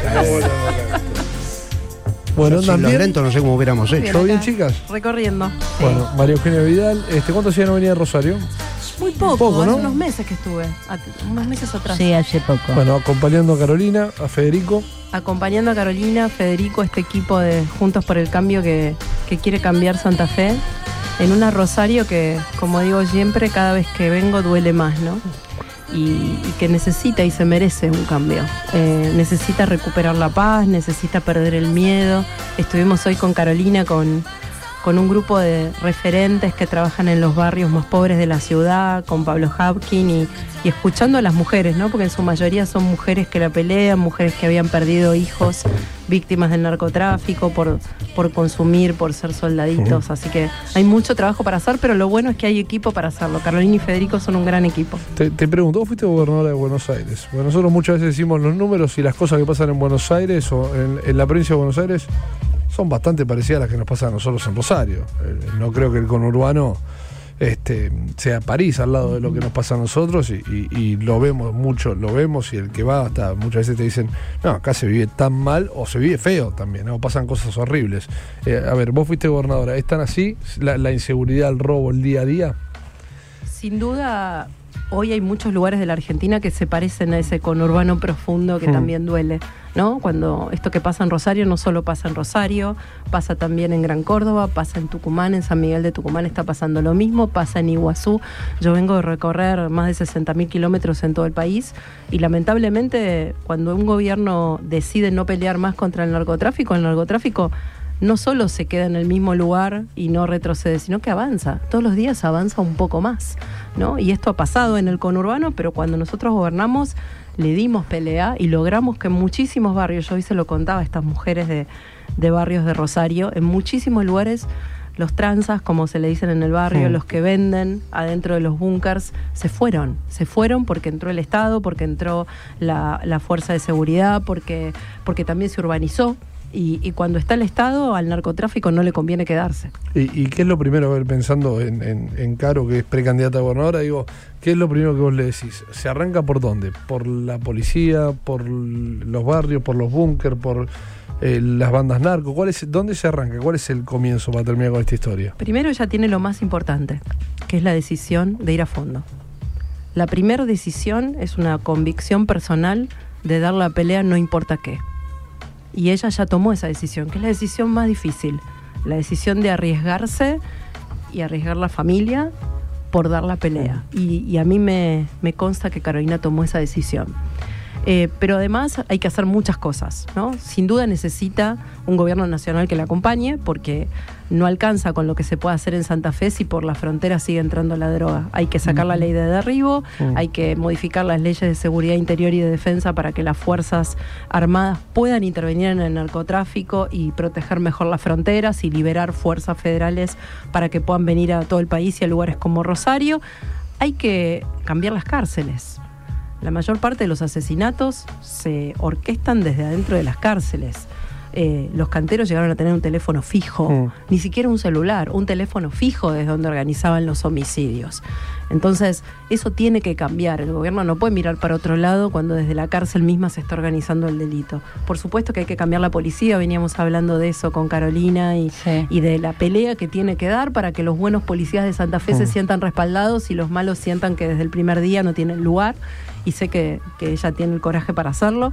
Bueno, sin los también. lentos no sé cómo hubiéramos hecho. ¿Todo bien, chicas? Recorriendo. Bueno, María Eugenia Vidal, ¿cuánto hacía no venía de Rosario? Muy poco, Poco, ¿no? hace unos meses que estuve, unos meses atrás. Sí, hace poco. Bueno, acompañando a Carolina, a Federico. Acompañando a Carolina, Federico, este equipo de Juntos por el Cambio que quiere cambiar Santa Fe, en una Rosario que, como digo siempre, cada vez que vengo duele más, ¿no? Y que necesita y se merece un cambio. Necesita recuperar la paz, necesita perder el miedo. Estuvimos hoy con Carolina, con un grupo de referentes que trabajan en los barrios más pobres de la ciudad, con Pablo Hapkin y escuchando a las mujeres, ¿no? Porque en su mayoría son mujeres que la pelean, mujeres que habían perdido hijos víctimas del narcotráfico por consumir, por ser soldaditos. Así que hay mucho trabajo para hacer, pero lo bueno es que hay equipo para hacerlo. Carolina y Federico son un gran equipo. Te pregunto, ¿vos fuiste gobernadora de Buenos Aires? Bueno, nosotros muchas veces decimos los números y las cosas que pasan en Buenos Aires o en la provincia de Buenos Aires son bastante parecidas a las que nos pasan a nosotros en Rosario. No creo que el conurbano sea París al lado de lo que nos pasa a nosotros y lo vemos mucho, y el que va hasta muchas veces te dicen, no, acá se vive tan mal o se vive feo también, ¿no? Pasan cosas horribles. A ver, vos fuiste gobernadora, ¿es tan así la inseguridad, el robo, el día a día? Sin duda, hoy hay muchos lugares de la Argentina que se parecen a ese conurbano profundo que también duele, ¿no? Cuando esto que pasa en Rosario no solo pasa en Rosario, pasa también en Gran Córdoba, pasa en Tucumán, en San Miguel de Tucumán está pasando lo mismo, pasa en Iguazú. Yo vengo de recorrer más de 60.000 kilómetros en todo el país y lamentablemente cuando un gobierno decide no pelear más contra el narcotráfico no solo se queda en el mismo lugar y no retrocede, sino que avanza. Todos los días avanza un poco más, ¿no? Y esto ha pasado en el conurbano, pero cuando nosotros gobernamos le dimos pelea y logramos que en muchísimos barrios, yo hoy se lo contaba a estas mujeres de barrios de Rosario, en muchísimos lugares los tranzas, como se le dicen en el barrio, los que venden adentro de los búnkers, se fueron porque entró el Estado, porque entró la fuerza de seguridad, porque también se urbanizó. Y cuando está el Estado, al narcotráfico no le conviene quedarse. ¿Y qué es lo primero, a ver, pensando en Caro, que es precandidata a gobernadora, digo, qué es lo primero que vos le decís? ¿Se arranca por dónde? ¿Por la policía, por los barrios, por los búnkers, por las bandas narco? ¿Dónde se arranca? ¿Cuál es el comienzo para terminar con esta historia? Primero ella tiene lo más importante, que es la decisión de ir a fondo. La primera decisión es una convicción personal de dar la pelea no importa qué. Y ella ya tomó esa decisión, que es la decisión más difícil, la decisión de arriesgarse y arriesgar la familia por dar la pelea. Y a mí me consta que Carolina tomó esa decisión. Pero además hay que hacer muchas cosas, ¿no? Sin duda necesita un gobierno nacional que la acompañe, porque no alcanza con lo que se puede hacer en Santa Fe si por la frontera sigue entrando la droga. Hay que sacar la ley de derribo, hay que modificar las leyes de seguridad interior y de defensa para que las Fuerzas Armadas puedan intervenir en el narcotráfico y proteger mejor las fronteras y liberar fuerzas federales para que puedan venir a todo el país y a lugares como Rosario. Hay que cambiar las cárceles. La mayor parte de los asesinatos se orquestan desde adentro de las cárceles. Los canteros llegaron a tener un teléfono fijo, ni siquiera un celular, un teléfono fijo desde donde organizaban los homicidios. Entonces, eso tiene que cambiar. El gobierno no puede mirar para otro lado cuando desde la cárcel misma se está organizando el delito. Por supuesto que hay que cambiar la policía, veníamos hablando de eso con Carolina y de la pelea que tiene que dar para que los buenos policías de Santa Fe se sientan respaldados y los malos sientan que desde el primer día no tienen lugar. Y sé que ella tiene el coraje para hacerlo.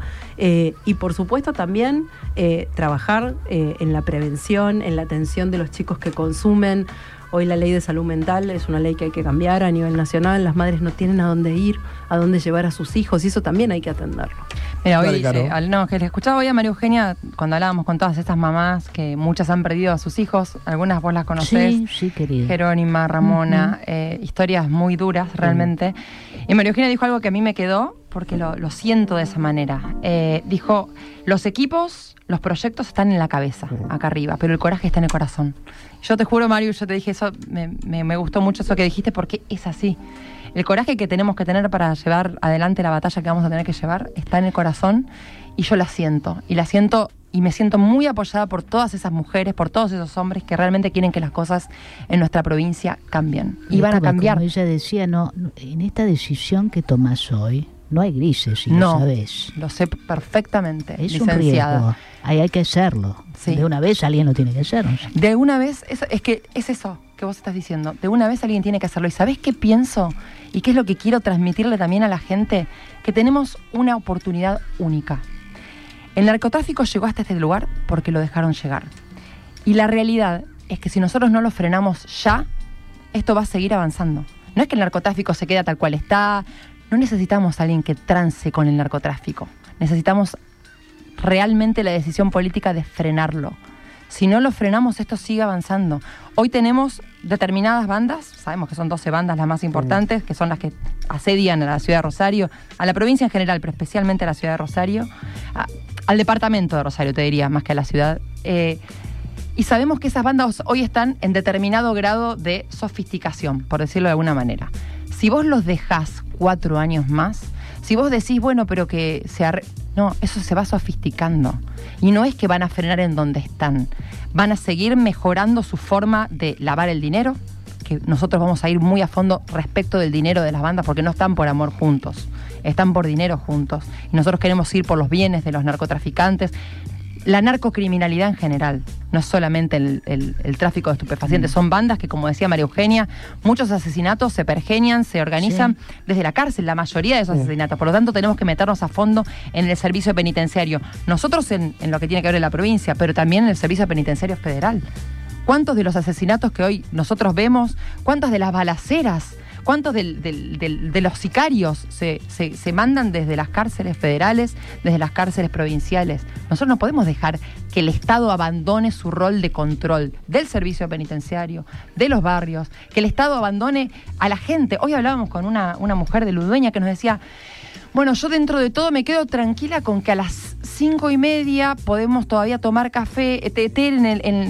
Y por supuesto también trabajar en la prevención, en la atención de los chicos que consumen. Hoy la ley de salud mental es una ley que hay que cambiar a nivel nacional. Las madres no tienen a dónde ir, a dónde llevar a sus hijos, y eso también hay que atenderlo. Mira, hoy, que le escuchaba hoy a María Eugenia cuando hablábamos con todas estas mamás, que muchas han perdido a sus hijos, algunas vos las conocés. Sí, querida. Jerónima, Ramona, historias muy duras realmente. Y María Eugenia dijo algo que a mí me quedó, porque lo siento de esa manera. Dijo, los equipos, los proyectos están en la cabeza, acá arriba, pero el coraje está en el corazón. Yo te juro, Mario, yo te dije eso, me gustó mucho eso que dijiste, porque es así. El coraje que tenemos que tener para llevar adelante la batalla que vamos a tener que llevar está en el corazón, y yo la siento, y me siento muy apoyada por todas esas mujeres, por todos esos hombres que realmente quieren que las cosas en nuestra provincia cambien. Y van a cambiar. Como ella decía, no, en esta decisión que tomás hoy, no hay grises, si no, lo sabés. Lo sé perfectamente, Es licenciada. un riesgo. Ahí hay que hacerlo. Sí. De una vez alguien lo tiene que hacer. ¿No? De una vez, es que es eso que vos estás diciendo. De una vez alguien tiene que hacerlo. ¿Y sabés qué pienso? ¿Y qué es lo que quiero transmitirle también a la gente? Que tenemos una oportunidad única. El narcotráfico llegó hasta este lugar porque lo dejaron llegar. Y la realidad es que si nosotros no lo frenamos ya, esto va a seguir avanzando. No es que el narcotráfico se queda tal cual está. No necesitamos a alguien que trance con el narcotráfico. Necesitamos realmente la decisión política de frenarlo. Si no lo frenamos, esto sigue avanzando. Hoy tenemos determinadas bandas, sabemos que son 12 bandas las más importantes, que son las que asedian a la ciudad de Rosario, a la provincia en general, pero especialmente a la ciudad de Rosario, al departamento de Rosario, te diría, más que a la ciudad. Y sabemos que esas bandas hoy están en determinado grado de sofisticación, por decirlo de alguna manera. Si vos los dejás 4 años más, si vos decís, bueno, pero que no, eso se va sofisticando. Y no es que van a frenar en donde están. Van a seguir mejorando su forma de lavar el dinero, que nosotros vamos a ir muy a fondo respecto del dinero de las bandas, porque no están por amor juntos, están por dinero juntos. Y nosotros queremos ir por los bienes de los narcotraficantes. La narcocriminalidad en general, no es solamente el tráfico de estupefacientes, son bandas que, como decía María Eugenia, muchos asesinatos se pergenian, se organizan desde la cárcel, la mayoría de esos asesinatos. Por lo tanto, tenemos que meternos a fondo en el servicio penitenciario. Nosotros en lo que tiene que ver en la provincia, pero también en el servicio penitenciario federal. ¿Cuántos de los asesinatos que hoy nosotros vemos, cuántas de las balaceras, cuántos de los sicarios se mandan desde las cárceles federales, desde las cárceles provinciales? Nosotros no podemos dejar que el Estado abandone su rol de control del servicio penitenciario, de los barrios, que el Estado abandone a la gente. Hoy hablábamos con una mujer de Ludueña que nos decía, bueno, yo dentro de todo me quedo tranquila con que a las 5:30 podemos todavía tomar café, té en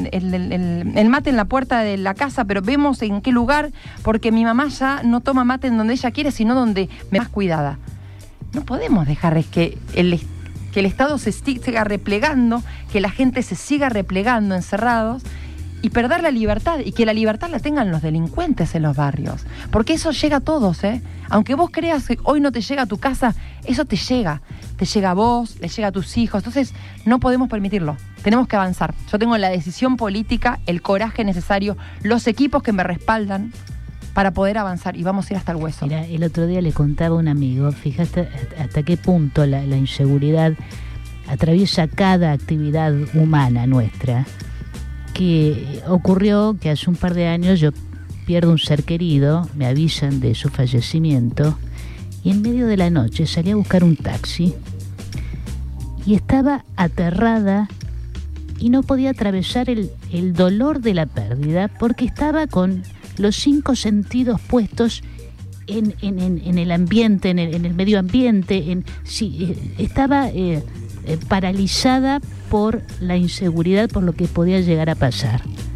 el mate en la puerta de la casa, pero vemos en qué lugar, porque mi mamá ya no toma mate en donde ella quiere, sino donde me más cuidada. No podemos dejar que el Estado se siga replegando, que la gente se siga replegando encerrados, y perder la libertad, y que la libertad la tengan los delincuentes en los barrios. Porque eso llega a todos, ¿eh? Aunque vos creas que hoy no te llega a tu casa, eso te llega a vos, le llega a tus hijos. Entonces no podemos permitirlo, tenemos que avanzar. Yo tengo la decisión política, el coraje necesario, los equipos que me respaldan para poder avanzar, y vamos a ir hasta el hueso. Mira, el otro día le contaba a un amigo, fíjate hasta qué punto la inseguridad atraviesa cada actividad humana nuestra, que ocurrió que hace un par de años yo pierdo un ser querido, me avisan de su fallecimiento, y en medio de la noche salí a buscar un taxi y estaba aterrada y no podía atravesar el dolor de la pérdida, porque estaba con los 5 sentidos puestos en el ambiente, en el medio ambiente, estaba paralizada por la inseguridad, por lo que podía llegar a pasar,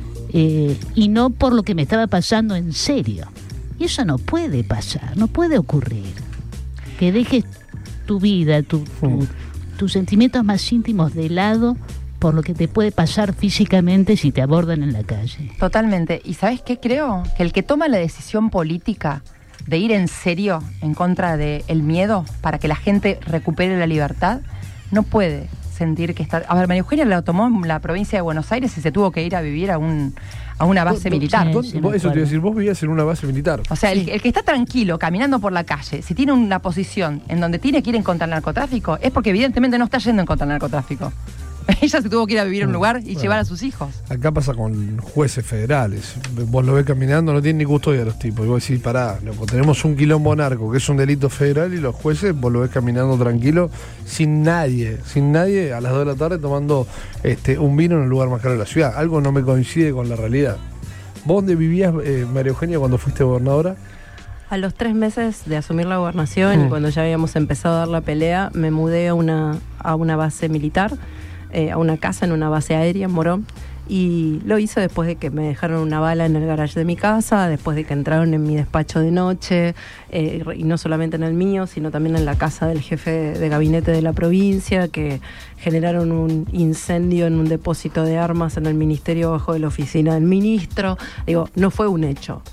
y no por lo que me estaba pasando en serio. Y eso no puede pasar, no puede ocurrir. Que dejes tu vida, tus sentimientos más íntimos de lado por lo que te puede pasar físicamente si te abordan en la calle. Totalmente. ¿Y sabes qué creo? Que el que toma la decisión política de ir en serio en contra del miedo para que la gente recupere la libertad, no puede sentir que está... A ver, María Eugenia la tomó en la provincia de Buenos Aires y se tuvo que ir a vivir a una base militar. Eso te iba a decir, vos vivías en una base militar. O sea, el que está tranquilo caminando por la calle, si tiene una posición en donde tiene que ir en contra del narcotráfico, es porque evidentemente no está yendo en contra del narcotráfico. Ella se tuvo que ir a vivir a un lugar y llevar a sus hijos. Acá pasa con jueces federales. Vos lo ves caminando, no tienen ni custodia los tipos. Y vos decís, pará, loco, tenemos un quilombo narco, que es un delito federal, y los jueces, vos lo ves caminando tranquilo, sin nadie, a las 2 de la tarde tomando un vino en el lugar más caro de la ciudad. Algo no me coincide con la realidad. ¿Vos dónde vivías, María Eugenia, cuando fuiste gobernadora? A los 3 meses de asumir la gobernación, y cuando ya habíamos empezado a dar la pelea, me mudé a una base militar, a una casa en una base aérea en Morón, y lo hice después de que me dejaron una bala en el garage de mi casa, después de que entraron en mi despacho de noche, y no solamente en el mío, sino también en la casa del jefe de gabinete de la provincia, que generaron un incendio en un depósito de armas en el ministerio bajo de la oficina del ministro. Digo, no fue un hecho.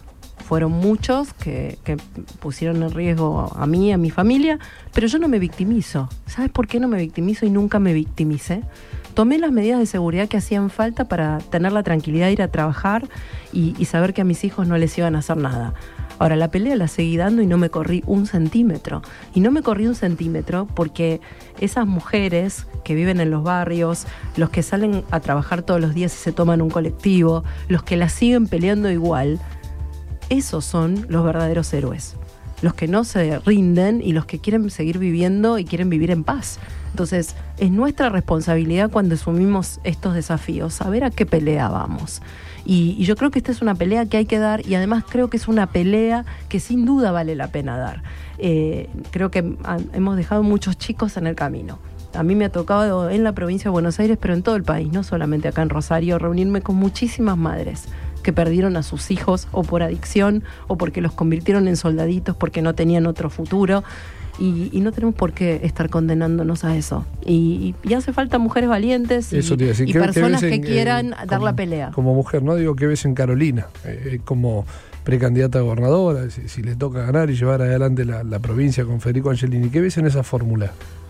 fueron muchos que pusieron en riesgo a mí, a mi familia, pero yo no me victimizo. ¿Sabes por qué no me victimizo y nunca me victimicé? Tomé las medidas de seguridad que hacían falta para tener la tranquilidad de ir a trabajar y saber que a mis hijos no les iban a hacer nada. Ahora, la pelea la seguí dando y no me corrí 1 centímetro. Y no me corrí 1 centímetro porque esas mujeres que viven en los barrios, los que salen a trabajar todos los días y se toman un colectivo, los que la siguen peleando igual, esos son los verdaderos héroes. Los que no se rinden y los que quieren seguir viviendo y quieren vivir en paz. Entonces, es nuestra responsabilidad cuando asumimos estos desafíos, saber a qué pelea vamos. Y yo creo que esta es una pelea que hay que dar y además creo que es una pelea que sin duda vale la pena dar. Creo que hemos dejado muchos chicos en el camino. A mí me ha tocado en la provincia de Buenos Aires, pero en todo el país, no solamente acá en Rosario, reunirme con muchísimas madres que perdieron a sus hijos o por adicción o porque los convirtieron en soldaditos porque no tenían otro futuro. Y no tenemos por qué estar condenándonos a eso. Y hace falta mujeres valientes y personas que quieran dar la pelea. Como mujer, ¿no? Digo, ¿qué ves en Carolina? Como precandidata a gobernadora, si le toca ganar y llevar adelante la provincia con Federico Angelini, ¿qué ves en esa fórmula?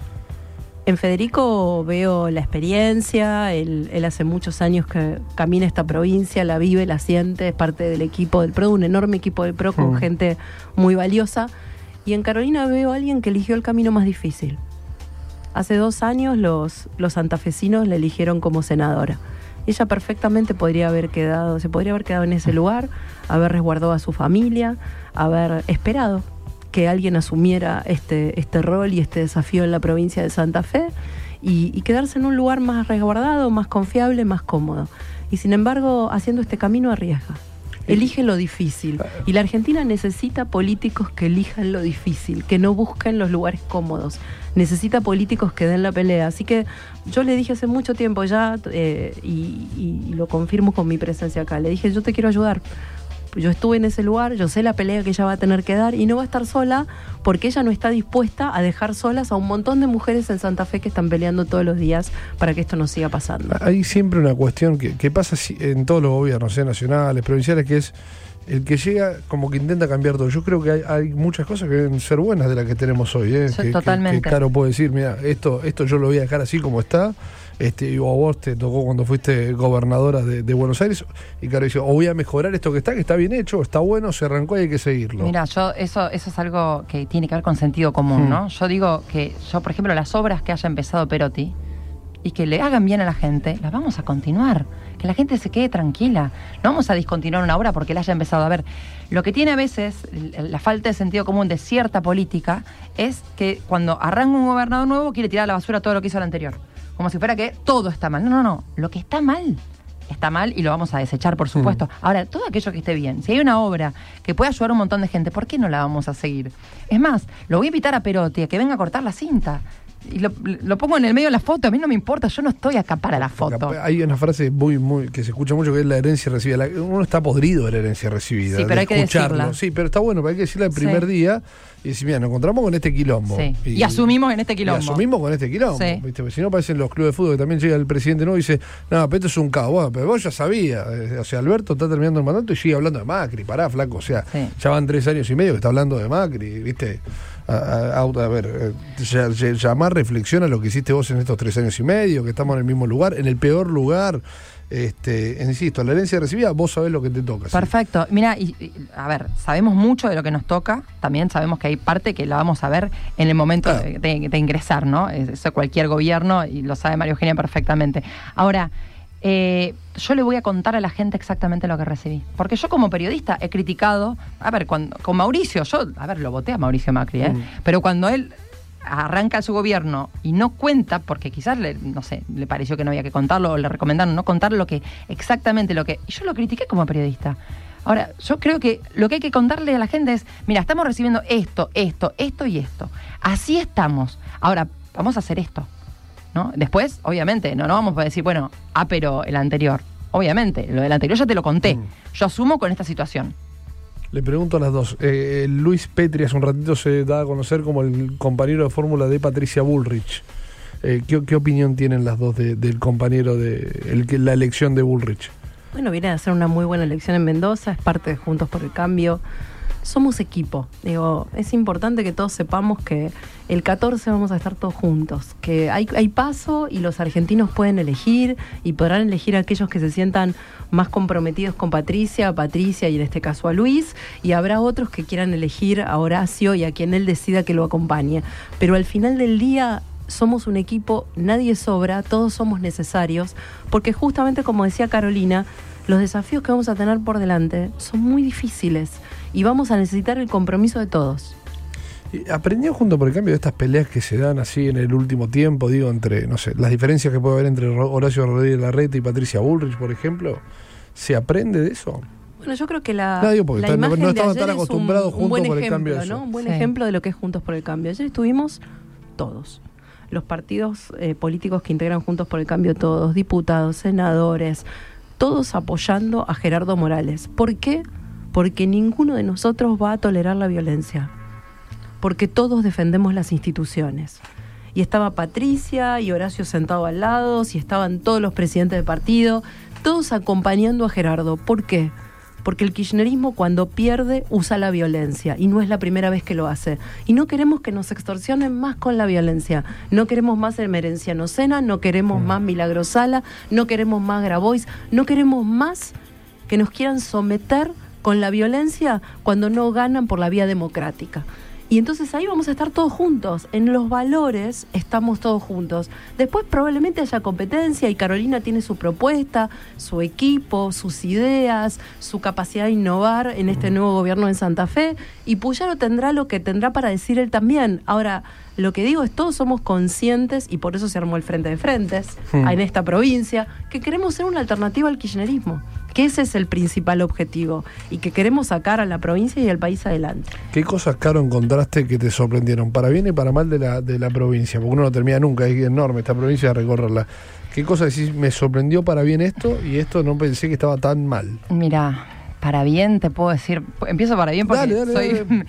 En Federico veo la experiencia, él hace muchos años que camina esta provincia, la vive, la siente, es parte del equipo del PRO, un enorme equipo del PRO con gente muy valiosa. Y en Carolina veo a alguien que eligió el camino más difícil. Hace 2 años los santafesinos la eligieron como senadora. Ella perfectamente se podría haber quedado en ese lugar, haber resguardado a su familia, haber esperado que alguien asumiera este rol y este desafío en la provincia de Santa Fe y quedarse en un lugar más resguardado, más confiable, más cómodo. Y sin embargo, haciendo este camino arriesga. Elige lo difícil. Y la Argentina necesita políticos que elijan lo difícil, que no busquen los lugares cómodos. Necesita políticos que den la pelea. Así que yo le dije hace mucho tiempo ya, y lo confirmo con mi presencia acá, le dije, yo te quiero ayudar. Yo estuve en ese lugar, yo sé la pelea que ella va a tener que dar y no va a estar sola porque ella no está dispuesta a dejar solas a un montón de mujeres en Santa Fe que están peleando todos los días para que esto no siga pasando. Hay siempre una cuestión que pasa en todos los gobiernos, sea nacionales, provinciales, que es el que llega como que intenta cambiar todo. Yo creo que hay muchas cosas que deben ser buenas de las que tenemos hoy. Sí, totalmente. Que Caro puede decir, mira, esto yo lo voy a dejar así como está. Y a vos te tocó cuando fuiste gobernadora de Buenos Aires, y Caro dice, o voy a mejorar esto que está bien hecho, está bueno, se arrancó y hay que seguirlo. Mira, eso es algo que tiene que ver con sentido común, ¿no? Yo digo que por ejemplo, las obras que haya empezado Perotti y que le hagan bien a la gente, las vamos a continuar, que la gente se quede tranquila, no vamos a discontinuar una obra porque la haya empezado. A ver, lo que tiene a veces la falta de sentido común de cierta política es que cuando arranca un gobernador nuevo quiere tirar a la basura todo lo que hizo el anterior. Como si fuera que todo está mal. No. Lo que está mal y lo vamos a desechar, por supuesto. Ahora, todo aquello que esté bien. Si hay una obra que puede ayudar a un montón de gente, ¿por qué no la vamos a seguir? Es más, lo voy a invitar a Perotti a que venga a cortar la cinta. Y lo pongo en el medio de la foto. A mí no me importa, yo no estoy acá para la foto. Hay una frase muy que se escucha mucho, que es la herencia recibida. Uno está podrido de la herencia recibida. Sí, pero hay que decirla. Sí, pero está bueno, pero hay que decirla el primer día y decir, mira, nos encontramos con este quilombo. Sí. Y asumimos en este quilombo. Sí. ¿Viste? Porque si no, parecen los clubes de fútbol que también llega el presidente nuevo y dice, no, pero esto es un caos. Bueno, pero vos ya sabías. O sea, Alberto está terminando el mandato y sigue hablando de Macri. Pará, flaco. O sea, ya van 3 años y medio que está hablando de Macri, ¿viste? A ver, llamar reflexión a lo que hiciste vos en estos 3 años y medio, que estamos en el mismo lugar, en el peor lugar. Insisto, la herencia recibida, vos sabés lo que te toca. Perfecto. ¿Sí? Mira, a ver, sabemos mucho de lo que nos toca, también sabemos que hay parte que la vamos a ver en el momento de ingresar, ¿no? Eso cualquier gobierno, y lo sabe María Eugenia perfectamente. Ahora, yo le voy a contar a la gente exactamente lo que recibí. Porque yo como periodista he criticado, con Mauricio, lo voté a Mauricio Macri, pero cuando él arranca su gobierno y no cuenta, porque quizás le pareció que no había que contarlo, o le recomendaron no contar exactamente lo que... Y yo lo critiqué como periodista. Ahora, yo creo que lo que hay que contarle a la gente es, mira, estamos recibiendo esto y esto. Así estamos. Ahora, vamos a hacer esto, ¿no? Después, obviamente, no vamos a decir, bueno, pero el anterior. Obviamente, lo del anterior ya te lo conté. Yo asumo con esta situación. Le pregunto a las dos. Luis Petri hace un ratito se da a conocer como el compañero de fórmula de Patricia Bullrich. ¿Qué opinión tienen las dos del compañero de la elección de Bullrich? Bueno, viene a ser una muy buena elección en Mendoza, es parte de Juntos por el Cambio. Somos equipo. Digo, es importante que todos sepamos que el 14 vamos a estar todos juntos, que hay paso y los argentinos pueden elegir y podrán elegir a aquellos que se sientan más comprometidos con Patricia y en este caso a Luis, y habrá otros que quieran elegir a Horacio y a quien él decida que lo acompañe. Pero al final del día somos un equipo, nadie sobra, todos somos necesarios, porque justamente como decía Carolina, los desafíos que vamos a tener por delante son muy difíciles y vamos a necesitar el compromiso de todos. ¿Aprendió Juntos por el Cambio de estas peleas que se dan así en el último tiempo, digo, entre, no sé, las diferencias que puede haber entre Horacio Rodríguez Larreta y Patricia Bullrich, por ejemplo? ¿Se aprende de eso? Bueno, yo creo que la imagen no estaban tan acostumbrados un buen Juntos por el ejemplo, Cambio, ¿no? Un buen ejemplo de lo que es Juntos por el Cambio. Ayer estuvimos todos, los partidos políticos que integran Juntos por el Cambio, todos, diputados, senadores, todos apoyando a Gerardo Morales. ¿Por qué? Porque ninguno de nosotros va a tolerar la violencia. Porque todos defendemos las instituciones. Y estaba Patricia y Horacio sentado al lado, y estaban todos los presidentes de partido, todos acompañando a Gerardo. ¿Por qué? Porque el kirchnerismo cuando pierde usa la violencia y no es la primera vez que lo hace. Y no queremos que nos extorsionen más con la violencia. No queremos más Emerenciano Sena, no queremos más Milagro Sala, no queremos más Grabois, no queremos más que nos quieran someter con la violencia cuando no ganan por la vía democrática. Y entonces ahí vamos a estar todos juntos. En los valores estamos todos juntos. Después probablemente haya competencia y Carolina tiene su propuesta, su equipo, sus ideas, su capacidad de innovar en este nuevo gobierno en Santa Fe. Y Puyaro tendrá lo que tendrá para decir él también. Ahora, lo que digo es todos somos conscientes, y por eso se armó el Frente de Frentes en esta provincia, que queremos ser una alternativa al kirchnerismo. Que ese es el principal objetivo y que queremos sacar a la provincia y al país adelante. ¿Qué cosas, Caro, encontraste que te sorprendieron, para bien y para mal de la provincia? Porque uno no termina nunca, es enorme esta provincia de recorrerla. ¿Qué cosas decís, me sorprendió para bien esto y esto no pensé que estaba tan mal? Mira, para bien te puedo decir, empiezo para bien porque dale.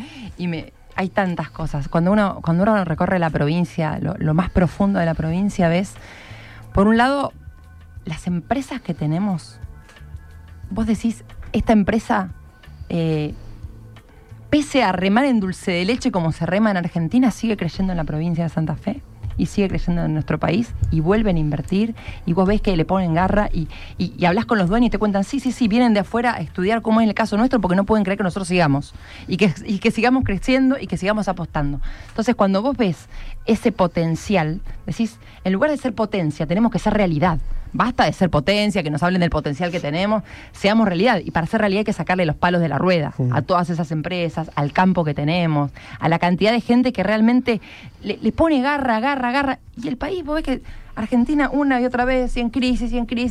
Hay tantas cosas. Cuando uno recorre la provincia, lo más profundo de la provincia, ves, por un lado, las empresas que tenemos. Vos decís, esta empresa, pese a remar en dulce de leche como se rema en Argentina, sigue creyendo en la provincia de Santa Fe y sigue creyendo en nuestro país y vuelven a invertir y vos ves que le ponen garra y hablas con los dueños y te cuentan, sí, vienen de afuera a estudiar cómo es el caso nuestro porque no pueden creer que nosotros sigamos y que sigamos creciendo y que sigamos apostando. Entonces, cuando vos ves ese potencial, decís, en lugar de ser potencia, tenemos que ser realidad. Basta de ser potencia, que nos hablen del potencial que tenemos, seamos realidad. Y para ser realidad hay que sacarle los palos de la rueda a todas esas empresas, al campo que tenemos, a la cantidad de gente que realmente le pone garra. Y el país, vos ves que Argentina una y otra vez, y en crisis,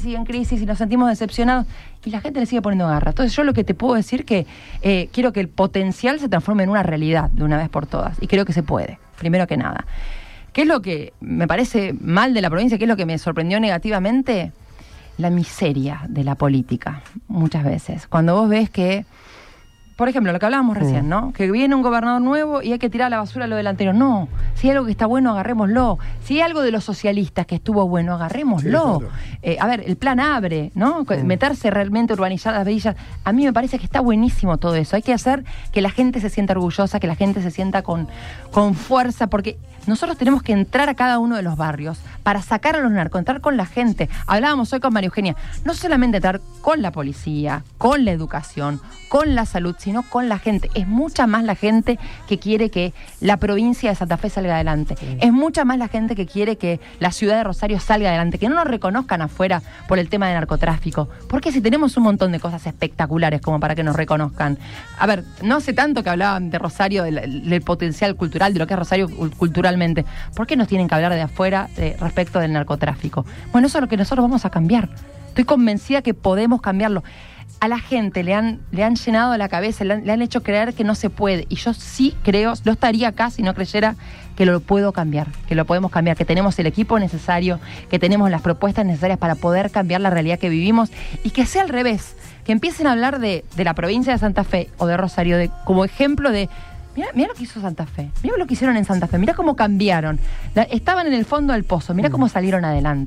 y nos sentimos decepcionados, y la gente le sigue poniendo garra. Entonces yo lo que te puedo decir que quiero que el potencial se transforme en una realidad de una vez por todas. Y creo que se puede, primero que nada. ¿Qué es lo que me parece mal de la provincia? ¿Qué es lo que me sorprendió negativamente? La miseria de la política, muchas veces. Cuando vos ves que, por ejemplo, lo que hablábamos recién, ¿no? Que viene un gobernador nuevo y hay que tirar a la basura lo del anterior. No, si hay algo que está bueno, agarrémoslo. Si hay algo de los socialistas que estuvo bueno, agarrémoslo. Sí, claro. El plan Abre, ¿no? Meterse realmente, urbanizar las villas. A mí me parece que está buenísimo todo eso. Hay que hacer que la gente se sienta orgullosa, que la gente se sienta con fuerza, porque nosotros tenemos que entrar a cada uno de los barrios para sacar a los narcos, entrar con la gente. Hablábamos hoy con María Eugenia, no solamente entrar con la policía, con la educación, con la salud, sino con la gente. Es mucha más la gente que quiere que la provincia de Santa Fe salga adelante. Sí. Es mucha más la gente que quiere que la ciudad de Rosario salga adelante, que no nos reconozcan afuera por el tema de narcotráfico. Porque si tenemos un montón de cosas espectaculares como para que nos reconozcan. A ver, no hace tanto que hablaban de Rosario, del potencial cultural, de lo que es Rosario culturalmente. ¿Por qué nos tienen que hablar de afuera respecto del narcotráfico? Bueno, eso es lo que nosotros vamos a cambiar. Estoy convencida que podemos cambiarlo. A la gente le han llenado la cabeza, le han hecho creer que no se puede. Y yo sí creo, no estaría acá si no creyera que lo puedo cambiar, que lo podemos cambiar, que tenemos el equipo necesario, que tenemos las propuestas necesarias para poder cambiar la realidad que vivimos y que sea al revés, que empiecen a hablar de la provincia de Santa Fe o de Rosario como ejemplo de Mira lo que hizo Santa Fe, mira lo que hicieron en Santa Fe, mira cómo cambiaron, estaban en el fondo del pozo, mira cómo salieron adelante.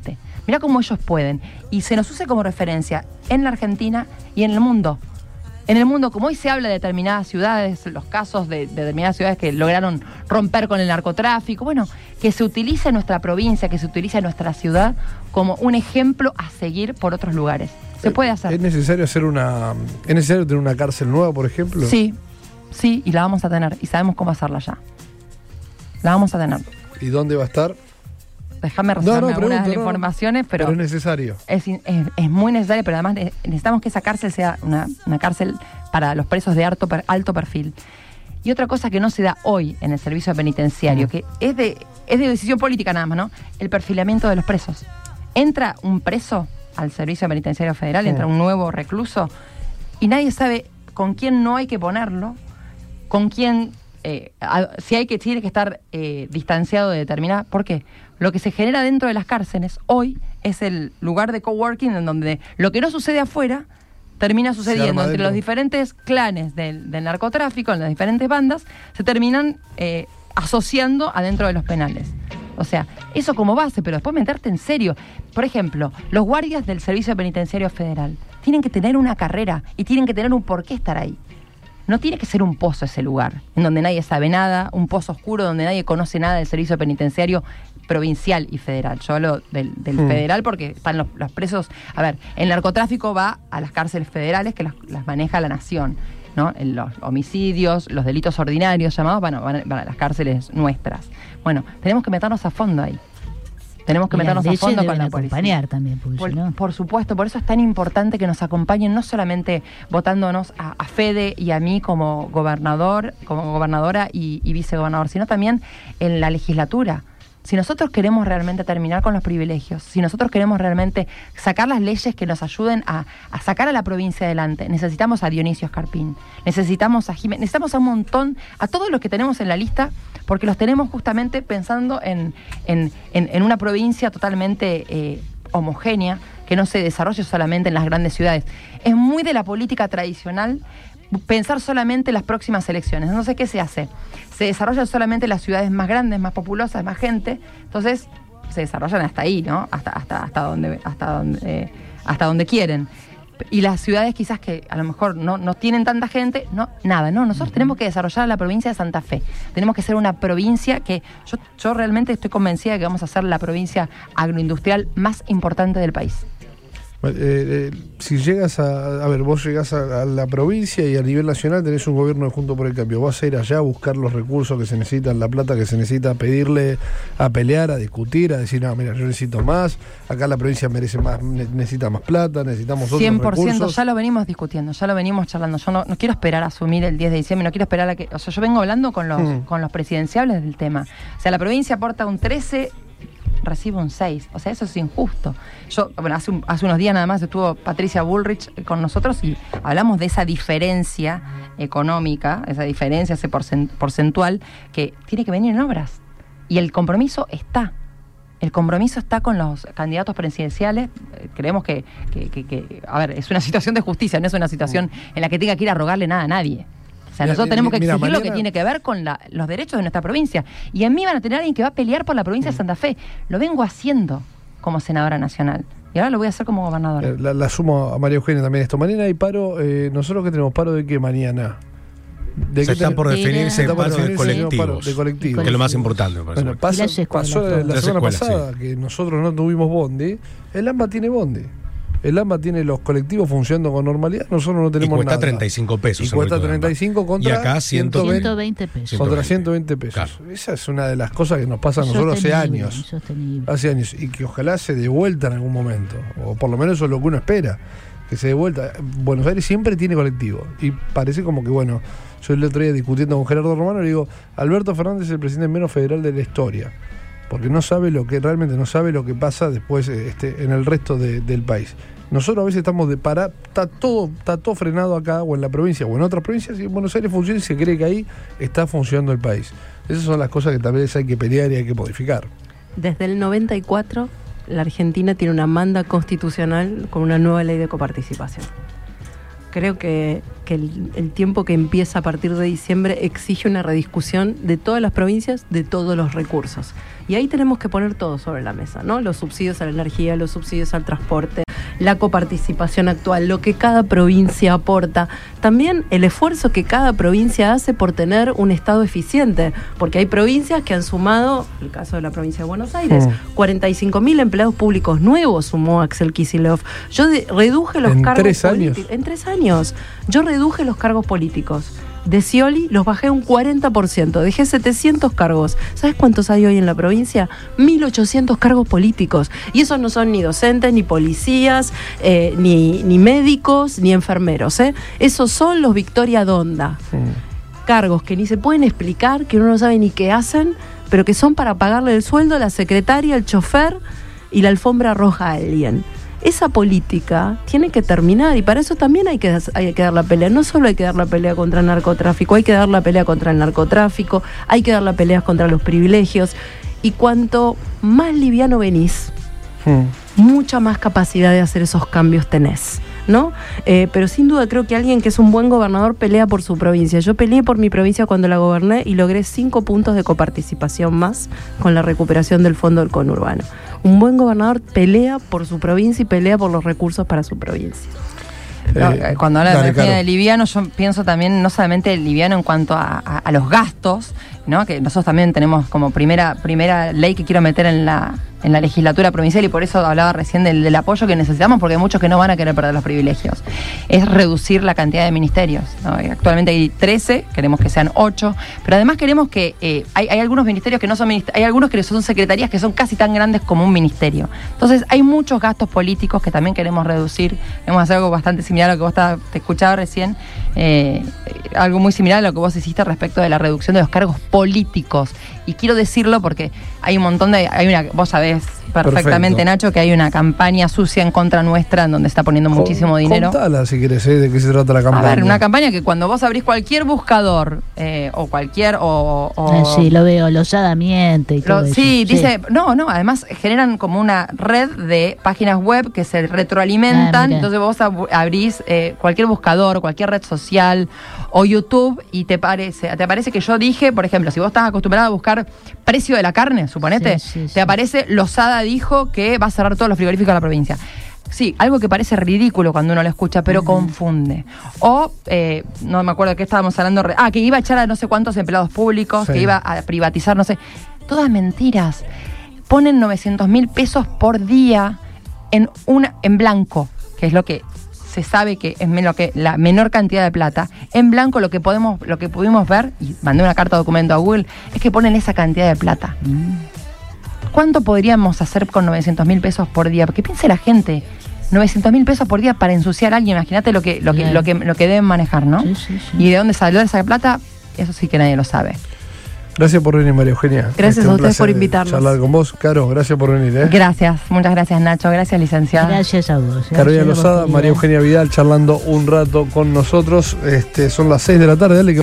Mirá cómo ellos pueden. Y se nos use como referencia en la Argentina y en el mundo. En el mundo, como hoy se habla de determinadas ciudades, los casos de determinadas ciudades que lograron romper con el narcotráfico, bueno, que se utilice nuestra provincia, que se utilice nuestra ciudad como un ejemplo a seguir por otros lugares. Se puede hacer. ¿Es necesario ¿Es necesario tener una cárcel nueva, por ejemplo? Sí, y la vamos a tener. Y sabemos cómo hacerla ya. La vamos a tener. ¿Y dónde va a estar? Déjame resolver algunas de las informaciones, pero es necesario. Es muy necesario, pero además necesitamos que esa cárcel sea una cárcel para los presos de alto perfil. Y otra cosa que no se da hoy en el servicio penitenciario, que es de decisión política nada más, ¿no? El perfilamiento de los presos. Entra un preso al servicio penitenciario federal, entra un nuevo recluso, y nadie sabe con quién no hay que ponerlo, con quién, si tiene que estar distanciado de determinada. ¿Por qué? Lo que se genera dentro de las cárceles hoy es el lugar de coworking en donde lo que no sucede afuera termina sucediendo entre los diferentes clanes del narcotráfico, en las diferentes bandas, se terminan asociando adentro de los penales. O sea, eso como base, pero después meterte en serio. Por ejemplo, los guardias del Servicio Penitenciario Federal tienen que tener una carrera y tienen que tener un porqué estar ahí. No tiene que ser un pozo ese lugar, en donde nadie sabe nada, un pozo oscuro donde nadie conoce nada del servicio penitenciario provincial y federal. Yo hablo del federal porque están los presos. A ver, el narcotráfico va a las cárceles federales que las maneja la nación, ¿no? Los homicidios, los delitos ordinarios llamados, van a las cárceles nuestras. Bueno, tenemos que meternos a fondo ahí. Tenemos que meternos a fondo con la policía. Acompañar también, por supuesto, por eso es tan importante que nos acompañen, no solamente votándonos a Fede y a mí como gobernadora y vicegobernador, sino también en la legislatura. Si nosotros queremos realmente terminar con los privilegios, si nosotros queremos realmente sacar las leyes que nos ayuden a sacar a la provincia adelante, necesitamos a Dionisio Escarpín, necesitamos a Jiménez, necesitamos a un montón, a todos los que tenemos en la lista, porque los tenemos justamente pensando en una provincia totalmente homogénea, que no se desarrolle solamente en las grandes ciudades. Es muy de la política tradicional pensar solamente en las próximas elecciones. No sé qué se hace. Se desarrollan solamente las ciudades más grandes, más populosas, más gente. Entonces se desarrollan hasta ahí, ¿no? Hasta donde quieren. Y las ciudades quizás que a lo mejor no tienen tanta gente, nosotros tenemos que desarrollar la provincia de Santa Fe. Tenemos que ser una provincia que yo realmente estoy convencida de que vamos a ser la provincia agroindustrial más importante del país. Si llegas vos llegás a la provincia y a nivel nacional tenés un gobierno de Juntos por el Cambio, vas a ir allá a buscar los recursos que se necesitan, la plata que se necesita, a pedirle, a pelear, a discutir, a decir, no, mira, yo necesito más, acá la provincia merece más, necesita más plata, necesitamos otros 100%, recursos. Ya lo venimos discutiendo, ya lo venimos charlando. Yo no quiero esperar a asumir el 10 de diciembre, no quiero esperar a que... O sea, yo vengo hablando con los presidenciables del tema. O sea, la provincia aporta un 13... recibe un 6, o sea, eso es injusto. Hace unos días nada más estuvo Patricia Bullrich con nosotros y hablamos de esa diferencia económica, esa diferencia, ese porcentual que tiene que venir en obras. Y el compromiso está. El compromiso está con los candidatos presidenciales. Creemos que es una situación de justicia, no es una situación en la que tenga que ir a rogarle nada a nadie. O sea, nosotros tenemos que exigir lo que tiene que ver con los derechos de nuestra provincia. Y en mí van a tener alguien que va a pelear por la provincia de Santa Fe. Lo vengo haciendo como senadora nacional. Y ahora lo voy a hacer como gobernadora. La sumo a María Eugenia también esto. Mañana hay paro. ¿Nosotros qué tenemos? ¿Paro de qué mañana? Se están por definirse el paro de colectivos. Que es lo más importante, me parece. Bueno, pasó la semana pasada que nosotros no tuvimos bondi. El AMBA tiene bondi. El AMBA tiene los colectivos funcionando con normalidad, nosotros no tenemos nada. Y cuesta 35 pesos. Y cuesta 35 contra... Y acá 120 pesos. Contra 120 pesos. Claro. Esa es una de las cosas que nos pasa a nosotros hace años. Hace años. Y que ojalá se dé vuelta en algún momento. O por lo menos eso es lo que uno espera. Que se dé vuelta. Buenos Aires siempre tiene colectivo. Y parece como que, bueno, yo el otro día discutiendo con Gerardo Romano, le digo, Alberto Fernández es el presidente menos federal de la historia. Porque realmente no sabe lo que pasa después en el resto del país. Nosotros a veces estamos está todo frenado acá o en la provincia o en otras provincias, y en Buenos Aires funciona y se cree que ahí está funcionando el país. Esas son las cosas que tal vez hay que pelear y hay que modificar. Desde el 94 la Argentina tiene una manda constitucional con una nueva ley de coparticipación. creo que el tiempo que empieza a partir de diciembre exige una rediscusión de todas las provincias, de todos los recursos. Y ahí tenemos que poner todo sobre la mesa, ¿no? Los subsidios a la energía, los subsidios al transporte, la coparticipación actual, lo que cada provincia aporta, también el esfuerzo que cada provincia hace por tener un Estado eficiente, porque hay provincias que han sumado, el caso de la provincia de Buenos Aires, 45.000 empleados públicos nuevos sumó Axel Kicillof. Yo reduje los cargos 3 años. En 3 años. Yo reduje los cargos políticos. De Scioli los bajé un 40%, dejé 700 cargos. ¿Sabes cuántos hay hoy en la provincia? 1.800 cargos políticos. Y esos no son ni docentes, ni policías, ni médicos, ni enfermeros. Esos son los Victoria Donda. Cargos que ni se pueden explicar, que uno no sabe ni qué hacen, pero que son para pagarle el sueldo a la secretaria, al chofer y la alfombra roja a alguien. Esa política tiene que terminar y para eso también hay que dar la pelea. No solo hay que dar la pelea contra el narcotráfico, hay que dar la pelea contra el narcotráfico, hay que dar la pelea contra los privilegios. Y cuanto más liviano venís, mucha más capacidad de hacer esos cambios tenés, ¿no? Pero sin duda creo que alguien que es un buen gobernador pelea por su provincia. Yo peleé por mi provincia cuando la goberné y logré 5 puntos de coparticipación más con la recuperación del fondo del conurbano. Un buen gobernador pelea por su provincia y pelea por los recursos para su provincia. Cuando habla de liviano, yo pienso también no solamente liviano en cuanto a los gastos, ¿no? Que nosotros también tenemos como primera ley que quiero meter en la legislatura provincial, y por eso hablaba recién del apoyo que necesitamos, porque hay muchos que no van a querer perder los privilegios. Es reducir la cantidad de ministerios, ¿no? Actualmente hay 13, queremos que sean 8, pero además queremos que hay algunos ministerios que no son ministerios, hay algunos que son secretarías que son casi tan grandes como un ministerio. Entonces hay muchos gastos políticos que también queremos reducir. Queremos hacer algo bastante similar a lo que vos te escuchaba recién, algo muy similar a lo que vos hiciste respecto de la reducción de los cargos políticos. Y quiero decirlo porque hay un montón vos sabés perfectamente, Nacho, que hay una campaña sucia en contra nuestra en donde está poniendo muchísimo dinero. Contala si querés, de qué se trata la campaña. A ver, una campaña que cuando vos abrís cualquier buscador o cualquier sí, lo veo, Lozada miente y todo eso. Sí, dice, no, además generan como una red de páginas web que se retroalimentan, entonces vos abrís cualquier buscador, cualquier red social o YouTube y te aparece que yo dije, por ejemplo, si vos estás acostumbrado a buscar precio de la carne, suponete, te aparece Lozada dijo que va a cerrar todos los frigoríficos de la provincia. Sí, algo que parece ridículo cuando uno lo escucha, pero confunde. O, no me acuerdo de qué estábamos hablando, que iba a echar a no sé cuántos empleados públicos, que iba a privatizar, no sé. Todas mentiras. Ponen 900.000 pesos por día en blanco, que es lo que se sabe que es la menor cantidad de plata. En blanco lo que pudimos ver, y mandé una carta documento a Google, es que ponen esa cantidad de plata. ¿Cuánto podríamos hacer con 900.000 pesos por día? Porque piense la gente, 900.000 pesos por día para ensuciar a alguien, imagínate lo que deben manejar, ¿no? Sí. ¿Y de dónde salió esa plata? Eso sí que nadie lo sabe. Gracias por venir, María Eugenia. Gracias a ustedes por invitarnos. Charlar con vos. Caro, gracias por venir. Gracias, muchas gracias, Nacho. Gracias, licenciada. Gracias a vos. Carolina Lozada, María Eugenia Vidal charlando un rato con nosotros. Son las 6 de la tarde. Dale que